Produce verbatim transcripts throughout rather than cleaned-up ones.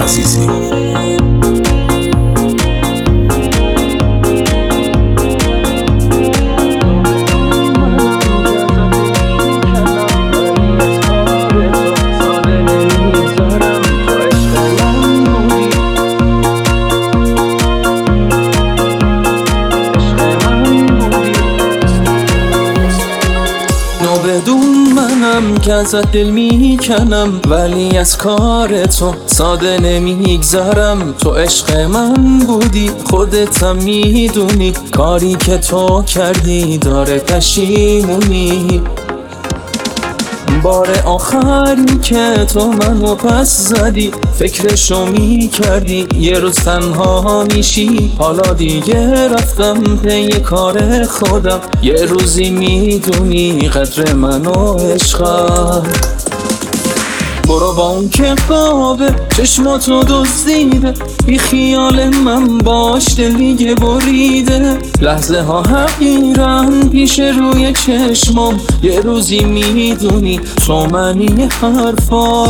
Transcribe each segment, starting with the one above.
عزیزی. بدون منم که ازت دل میکنم، ولی از کار تو ساده نمیگذرم. تو عشق من بودی، خودتم میدونی، کاری که تو کردی داره پشیمونی. بار آخری که تو منو پس زدی، فکرشو میکردی یه روز تنها میشی. حالا دیگه رفتم پی کار خودم، یه روزی میدونی قدر من و عشقم. برو با اون که خوابه چشماتو دزدیده، بی خیال من باش دل دیگه بریده. لحظه ها حقیرن پیش روی چشمام، یه روزی میدونی تو منی حرفا.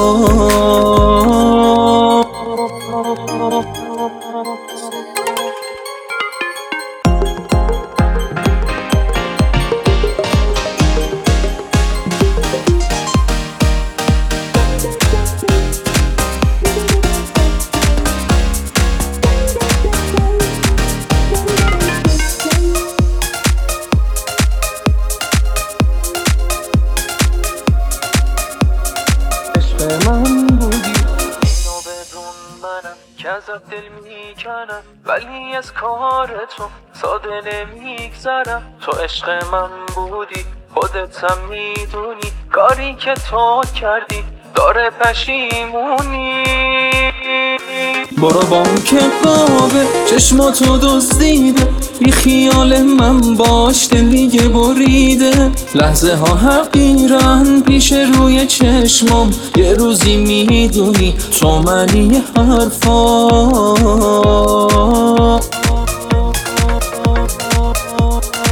من بودی، اینو بدون منم که ازت دل میکنم، ولی از کار تو ساده نمیگذرم. تو عشق من بودی، خودتم میدونی، کاری که تو کردی داره پشیمونی. برو با اون که خوابه چشماتو دزدیده، بی خیال من باش دل دیگه بریده. لحظه ها حقیرن پیش روی چشمام، یه روزی میدونی تو منی حرفا.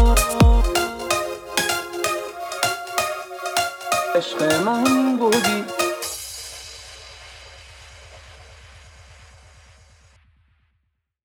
عشق من بودی.